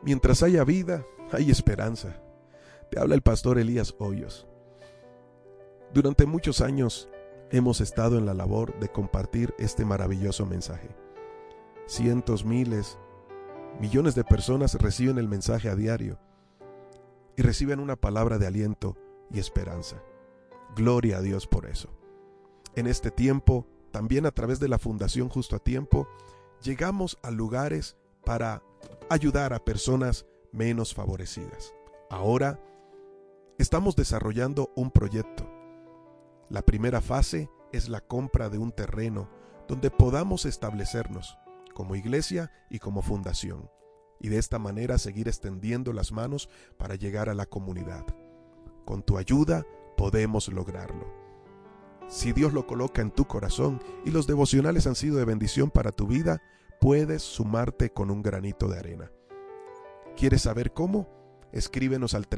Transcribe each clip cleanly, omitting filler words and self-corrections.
Mientras haya vida, hay esperanza. Te habla el pastor Elías Hoyos. Durante muchos años hemos estado en la labor de compartir este maravilloso mensaje. Cientos, miles, millones de personas reciben el mensaje a diario y reciben una palabra de aliento y esperanza. Gloria a Dios por eso. En este tiempo, también a través de la Fundación Justo a Tiempo, llegamos a lugares para ayudar a personas menos favorecidas. Ahora estamos desarrollando un proyecto. La primera fase es la compra de un terreno donde podamos establecernos como iglesia y como fundación, y de esta manera seguir extendiendo las manos para llegar a la comunidad. Con tu ayuda podemos lograrlo. Si Dios lo coloca en tu corazón y los devocionales han sido de bendición para tu vida, puedes sumarte con un granito de arena. ¿Quieres saber cómo? Escríbenos al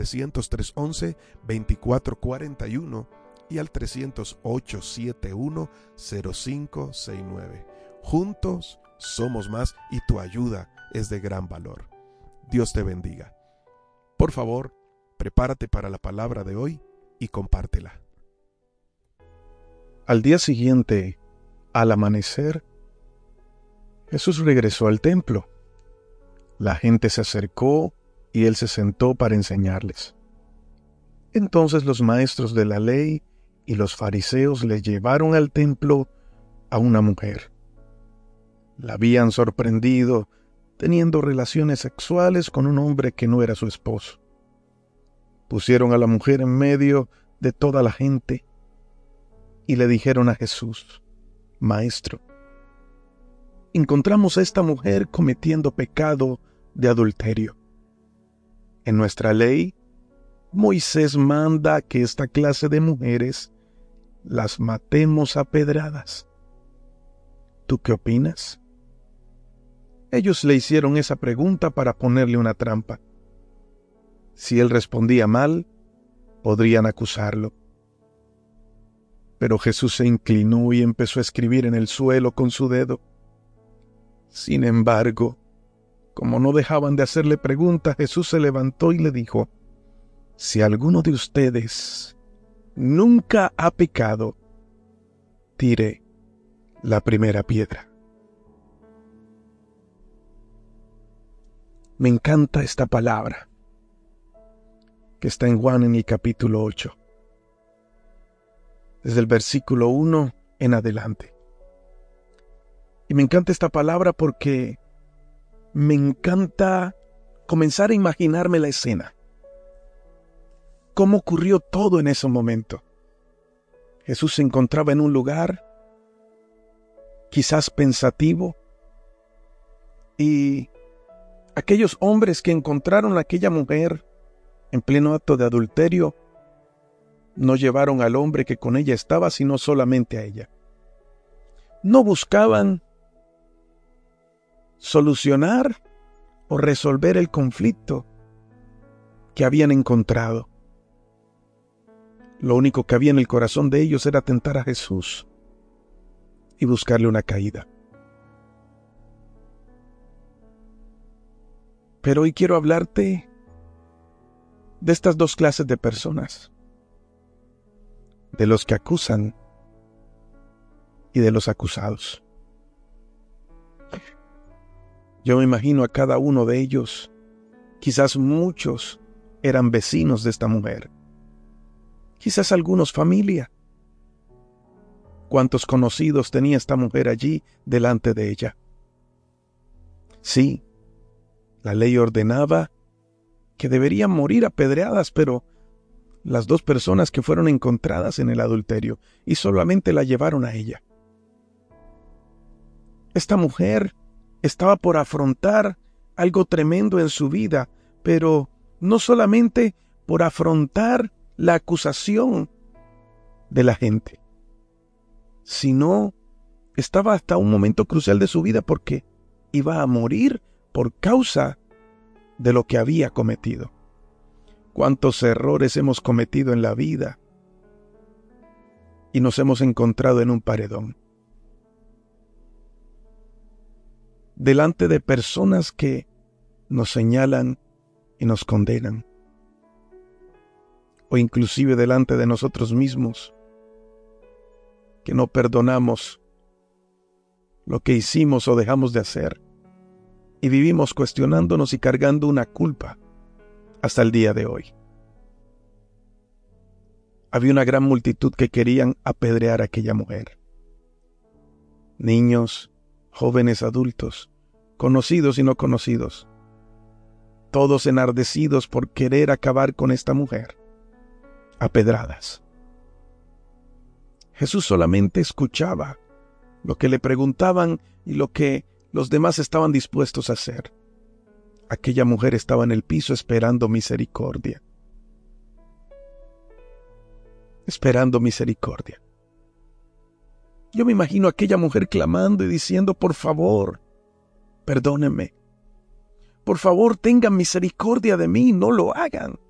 300-311-2441 y al 300-871-0569. Juntos somos más y tu ayuda es de gran valor. Dios te bendiga. Por favor, prepárate para la palabra de hoy y compártela. Al día siguiente, al amanecer, Jesús regresó al templo. La gente se acercó y él se sentó para enseñarles. Entonces los maestros de la ley y los fariseos le llevaron al templo a una mujer. La habían sorprendido teniendo relaciones sexuales con un hombre que no era su esposo. Pusieron a la mujer en medio de toda la gente y le dijeron a Jesús: Maestro, encontramos a esta mujer cometiendo pecado de adulterio. En nuestra ley, Moisés manda que esta clase de mujeres las matemos a pedradas. ¿Tú qué opinas? Ellos le hicieron esa pregunta para ponerle una trampa. Si él respondía mal, podrían acusarlo. Pero Jesús se inclinó y empezó a escribir en el suelo con su dedo. Sin embargo, como no dejaban de hacerle preguntas, Jesús se levantó y le dijo: Si alguno de ustedes nunca ha pecado, tire la primera piedra. Me encanta esta palabra que está en Juan en el capítulo 8. Desde el versículo 1 en adelante. Y me encanta esta palabra porque me encanta comenzar a imaginarme la escena. ¿Cómo ocurrió todo en ese momento? Jesús se encontraba en un lugar, quizás pensativo, y aquellos hombres que encontraron a aquella mujer en pleno acto de adulterio no llevaron al hombre que con ella estaba, sino solamente a ella. No buscaban solucionar o resolver el conflicto que habían encontrado. Lo único que había en el corazón de ellos era tentar a Jesús y buscarle una caída. Pero hoy quiero hablarte de estas dos clases de personas, de los que acusan y de los acusados. Yo me imagino a cada uno de ellos, quizás muchos eran vecinos de esta mujer, quizás algunos familia. ¿Cuántos conocidos tenía esta mujer allí delante de ella? Sí, la ley ordenaba que deberían morir apedreadas, pero las dos personas que fueron encontradas en el adulterio y solamente la llevaron a ella. Esta mujer estaba por afrontar algo tremendo en su vida, pero no solamente por afrontar la acusación de la gente, sino estaba hasta un momento crucial de su vida porque iba a morir por causa de lo que había cometido. ¿Cuántos errores hemos cometido en la vida y nos hemos encontrado en un paredón? Delante de personas que nos señalan y nos condenan. O inclusive delante de nosotros mismos, que no perdonamos lo que hicimos o dejamos de hacer, y vivimos cuestionándonos y cargando una culpa hasta el día de hoy. Había una gran multitud que querían apedrear a aquella mujer. Niños, jóvenes, adultos, conocidos y no conocidos, todos enardecidos por querer acabar con esta mujer, a pedradas. Jesús solamente escuchaba lo que le preguntaban y lo que los demás estaban dispuestos a hacer. Aquella mujer estaba en el piso esperando misericordia. Esperando misericordia. Yo me imagino a aquella mujer clamando y diciendo, por favor, perdónenme. Por favor, tengan misericordia de mí, no lo hagan.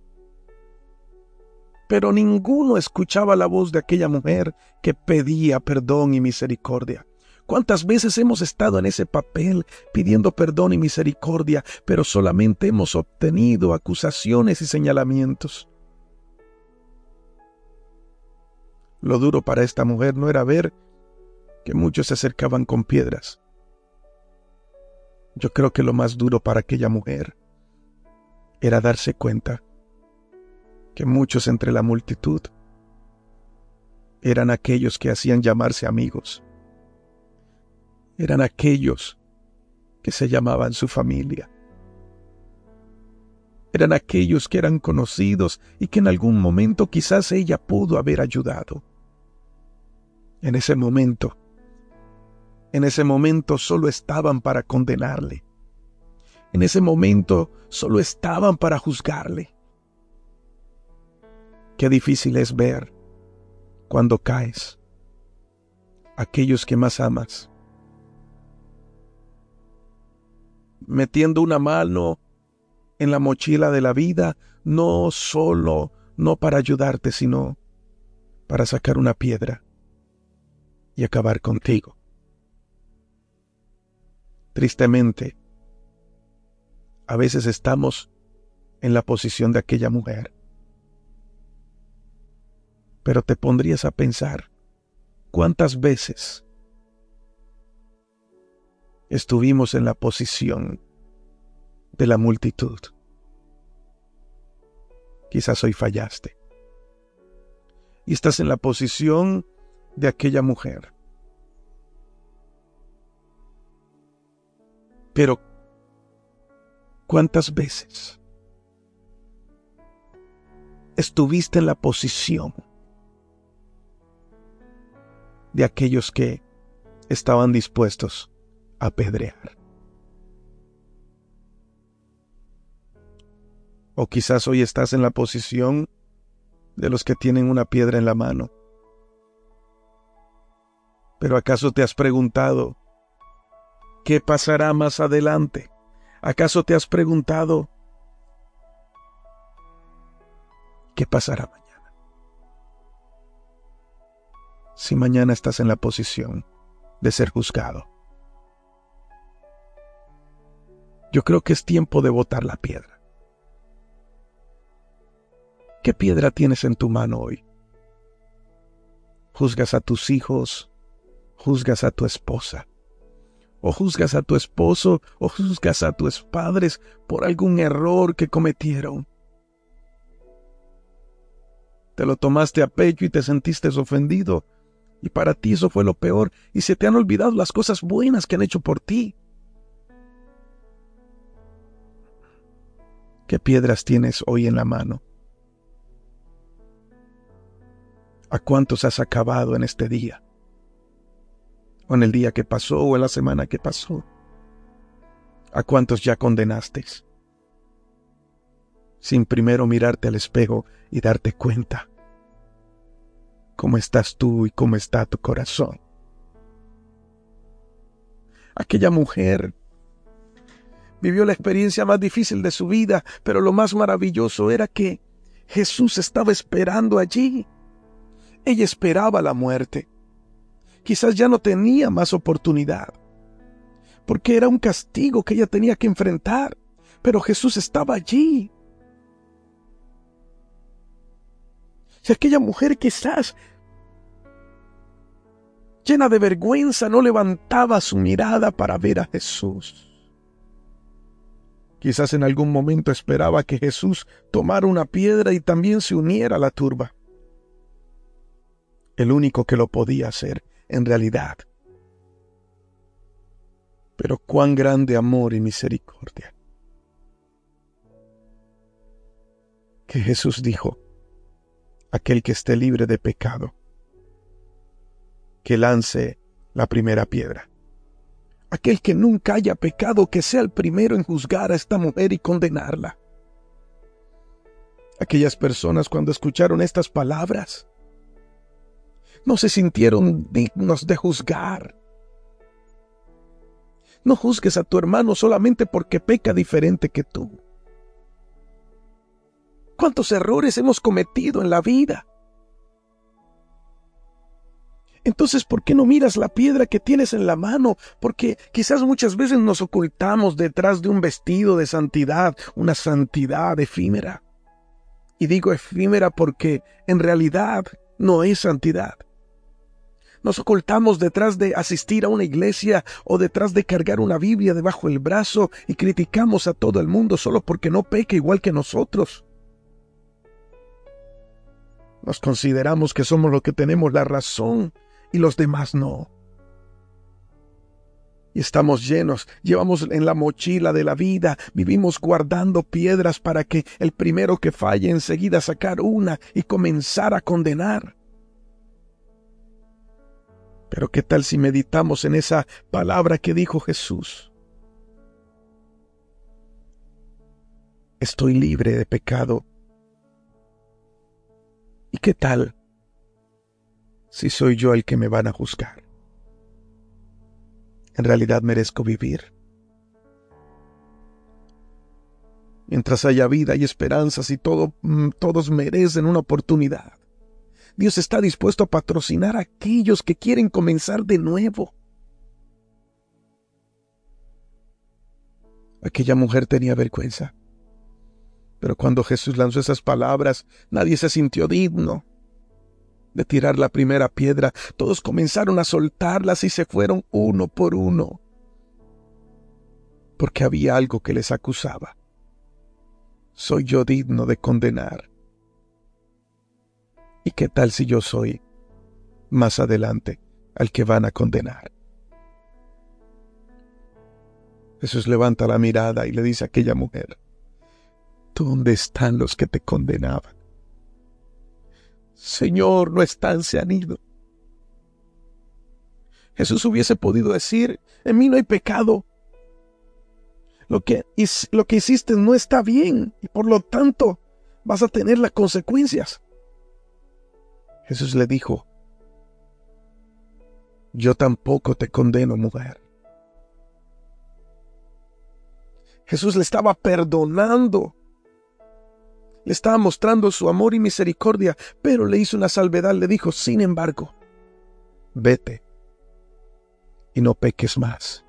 Pero ninguno escuchaba la voz de aquella mujer que pedía perdón y misericordia. ¿Cuántas veces hemos estado en ese papel pidiendo perdón y misericordia, pero solamente hemos obtenido acusaciones y señalamientos? Lo duro para esta mujer no era ver que muchos se acercaban con piedras. Yo creo que lo más duro para aquella mujer era darse cuenta que muchos entre la multitud eran aquellos que hacían llamarse amigos. Eran aquellos que se llamaban su familia. Eran aquellos que eran conocidos y que en algún momento quizás ella pudo haber ayudado. En ese momento solo estaban para condenarle. En ese momento solo estaban para juzgarle. Qué difícil es ver cuando caes aquellos que más amas, metiendo una mano en la mochila de la vida, no para ayudarte, sino para sacar una piedra y acabar contigo. Tristemente, a veces estamos en la posición de aquella mujer. Pero te pondrías a pensar, ¿cuántas veces estuvimos en la posición de la multitud? Quizás hoy fallaste. Y estás en la posición de aquella mujer. Pero, ¿cuántas veces estuviste en la posición de aquellos que estaban dispuestos a apedrear? O quizás hoy estás en la posición de los que tienen una piedra en la mano. Pero ¿acaso te has preguntado qué pasará más adelante? ¿Acaso te has preguntado qué pasará mañana? Si mañana estás en la posición de ser juzgado. Yo creo que es tiempo de botar la piedra. ¿Qué piedra tienes en tu mano hoy? ¿Juzgas a tus hijos? ¿Juzgas a tu esposa? ¿O juzgas a tu esposo? ¿O juzgas a tus padres por algún error que cometieron? Te lo tomaste a pecho y te sentiste ofendido. Y para ti eso fue lo peor. Y se te han olvidado las cosas buenas que han hecho por ti. ¿Qué piedras tienes hoy en la mano? ¿A cuántos has acabado en este día? ¿O en el día que pasó o en la semana que pasó? ¿A cuántos ya condenaste? Sin primero mirarte al espejo y darte cuenta cómo estás tú y cómo está tu corazón. Aquella mujer vivió la experiencia más difícil de su vida, pero lo más maravilloso era que Jesús estaba esperando allí. Ella esperaba la muerte. Quizás ya no tenía más oportunidad, porque era un castigo que ella tenía que enfrentar. pero Jesús estaba allí. Si aquella mujer quizás, llena de vergüenza, no levantaba su mirada para ver a Jesús. Quizás en algún momento esperaba que Jesús tomara una piedra y también se uniera a la turba. El único que lo podía hacer, en realidad. Pero cuán grande amor y misericordia. Que Jesús dijo: aquel que esté libre de pecado, que lance la primera piedra. Aquel que nunca haya pecado, que sea el primero en juzgar a esta mujer y condenarla. Aquellas personas, cuando escucharon estas palabras, no se sintieron dignos de juzgar. No juzgues a tu hermano solamente porque peca diferente que tú. ¿Cuántos errores hemos cometido en la vida? Entonces, ¿por qué no miras la piedra que tienes en la mano? Porque quizás muchas veces nos ocultamos detrás de un vestido de santidad, una santidad efímera. Y digo efímera porque en realidad no es santidad. Nos ocultamos detrás de asistir a una iglesia o detrás de cargar una Biblia debajo del brazo y criticamos a todo el mundo solo porque no peca igual que nosotros. Nos consideramos que somos los que tenemos la razón y los demás no. Y estamos llenos, llevamos en la mochila de la vida, vivimos guardando piedras para que el primero que falle enseguida sacar una y comenzar a condenar. Pero ¿qué tal si meditamos en esa palabra que dijo Jesús? Estoy libre de pecado. ¿Y qué tal si soy yo el que me van a juzgar? ¿En realidad merezco vivir? Mientras haya vida y esperanzas y todos merecen una oportunidad, Dios está dispuesto a patrocinar a aquellos que quieren comenzar de nuevo. Aquella mujer tenía vergüenza. Pero cuando Jesús lanzó esas palabras, nadie se sintió digno de tirar la primera piedra. Todos comenzaron a soltarlas y se fueron uno por uno. Porque había algo que les acusaba. ¿Soy yo digno de condenar? ¿Y qué tal si yo soy, más adelante, al que van a condenar? Jesús levanta la mirada y le dice a aquella mujer: ¿dónde están los que te condenaban? Señor, no están, se han ido. Jesús hubiese podido decir: en mí no hay pecado. Lo que hiciste no está bien y por lo tanto vas a tener las consecuencias. Jesús le dijo: yo tampoco te condeno, mujer. Jesús le estaba perdonando. Le estaba mostrando su amor y misericordia, pero le hizo una salvedad. Le dijo: sin embargo, vete y no peques más.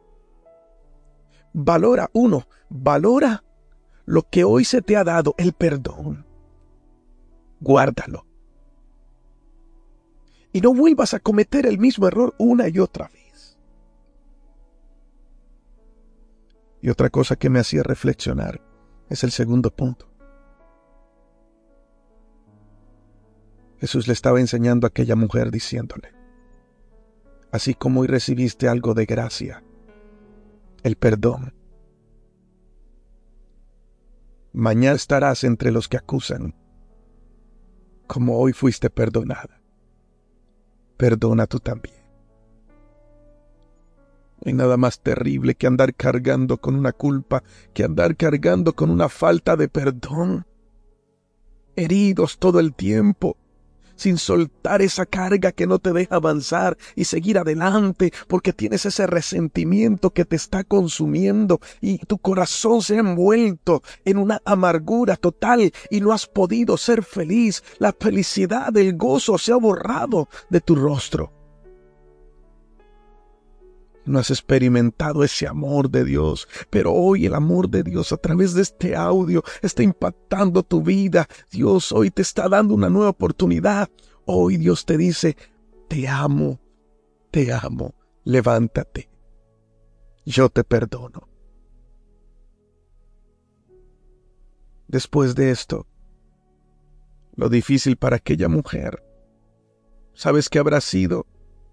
Valora lo que hoy se te ha dado, el perdón. Guárdalo. Y no vuelvas a cometer el mismo error una y otra vez. Y otra cosa que me hacía reflexionar es el segundo punto. Jesús le estaba enseñando a aquella mujer diciéndole: así como hoy recibiste algo de gracia, el perdón, mañana estarás entre los que acusan, como hoy fuiste perdonada. Perdona tú también. No hay nada más terrible que andar cargando con una culpa, que andar cargando con una falta de perdón. Heridos todo el tiempo, sin soltar esa carga que no te deja avanzar y seguir adelante, porque tienes ese resentimiento que te está consumiendo y tu corazón se ha envuelto en una amargura total y no has podido ser feliz. La felicidad, el gozo se ha borrado de tu rostro. No has experimentado ese amor de Dios, pero hoy el amor de Dios a través de este audio está impactando tu vida. Dios hoy te está dando una nueva oportunidad. Hoy Dios te dice, te amo, levántate, yo te perdono. Después de esto, lo difícil para aquella mujer, ¿sabes qué habrá sido?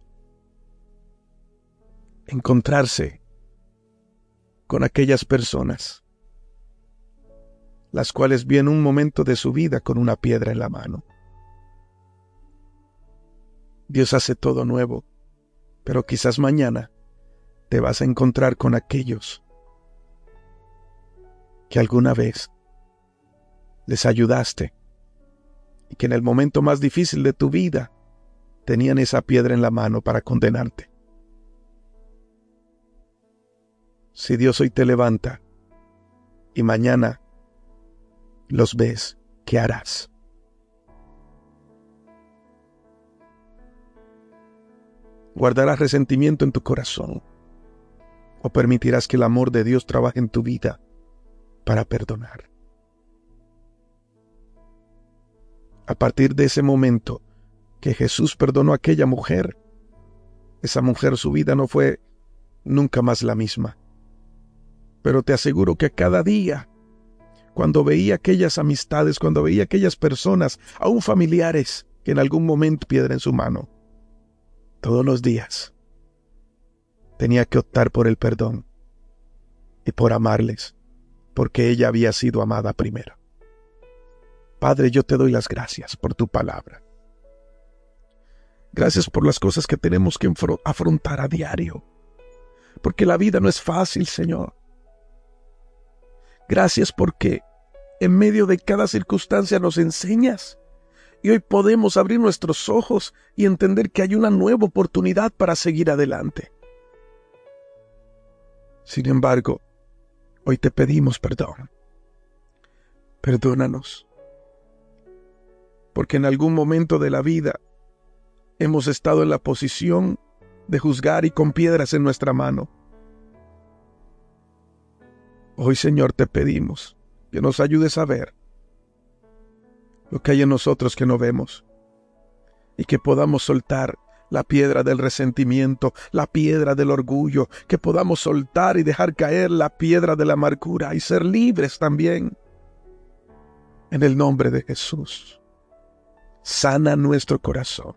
Encontrarse con aquellas personas, las cuales vio en un momento de su vida con una piedra en la mano. Dios hace todo nuevo, pero quizás mañana te vas a encontrar con aquellos que alguna vez les ayudaste y que en el momento más difícil de tu vida tenían esa piedra en la mano para condenarte. Si Dios hoy te levanta y mañana los ves, ¿qué harás? ¿Guardarás resentimiento en tu corazón o permitirás que el amor de Dios trabaje en tu vida para perdonar? A partir de ese momento que Jesús perdonó a aquella mujer, esa mujer, su vida no fue nunca más la misma. Pero te aseguro que cada día, cuando veía aquellas amistades, cuando veía aquellas personas, aún familiares, que en algún momento piedra en su mano, todos los días tenía que optar por el perdón y por amarles, porque ella había sido amada primero. Padre, yo te doy las gracias por tu palabra. Gracias por las cosas que tenemos que afrontar a diario, porque la vida no es fácil, Señor. Gracias porque en medio de cada circunstancia nos enseñas y hoy podemos abrir nuestros ojos y entender que hay una nueva oportunidad para seguir adelante. Sin embargo, hoy te pedimos perdón. Perdónanos, porque en algún momento de la vida hemos estado en la posición de juzgar y con piedras en nuestra mano. Hoy, Señor, te pedimos que nos ayudes a ver lo que hay en nosotros que no vemos y que podamos soltar la piedra del resentimiento, la piedra del orgullo, que podamos soltar y dejar caer la piedra de la amargura y ser libres también. En el nombre de Jesús, sana nuestro corazón.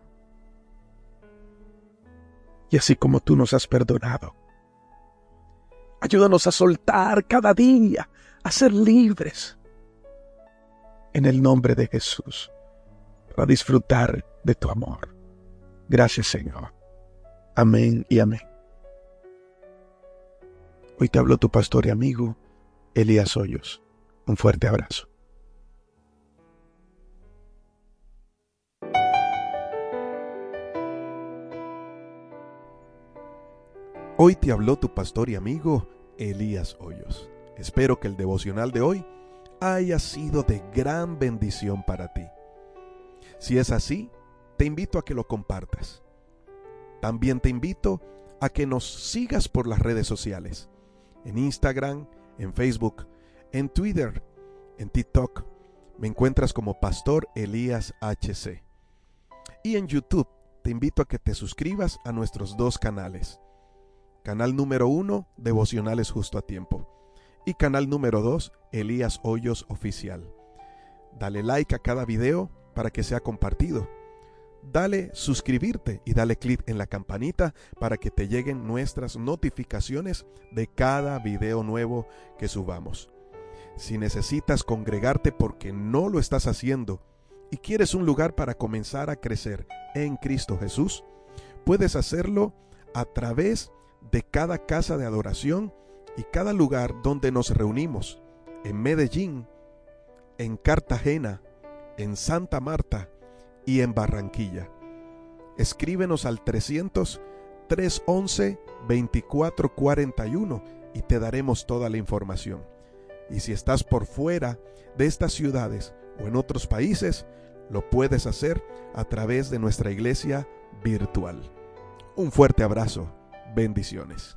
Y así como tú nos has perdonado, ayúdanos a soltar cada día, a ser libres. En el nombre de Jesús, para disfrutar de tu amor. Gracias, Señor. Amén y amén. Hoy te habló tu pastor y amigo, Elías Hoyos. Un fuerte abrazo. Hoy te habló tu pastor y amigo, Elías Hoyos. Espero que el devocional de hoy haya sido de gran bendición para ti. Si es así, te invito a que lo compartas. También te invito a que nos sigas por las redes sociales. En Instagram, en Facebook, en Twitter, en TikTok. Me encuentras como Pastor Elías HC. Y en YouTube te invito a que te suscribas a nuestros dos canales. Canal número 1, Devocionales Justo a Tiempo. Y canal número 2, Elías Hoyos Oficial. Dale like a cada video para que sea compartido. Dale suscribirte y dale clic en la campanita para que te lleguen nuestras notificaciones de cada video nuevo que subamos. Si necesitas congregarte porque no lo estás haciendo y quieres un lugar para comenzar a crecer en Cristo Jesús, puedes hacerlo a través de cada casa de adoración y cada lugar donde nos reunimos, en Medellín, en Cartagena, en Santa Marta y en Barranquilla. Escríbenos al 300-311-2441 y te daremos toda la información. Y si estás por fuera de estas ciudades o en otros países, lo puedes hacer a través de nuestra iglesia virtual. Un fuerte abrazo. Bendiciones.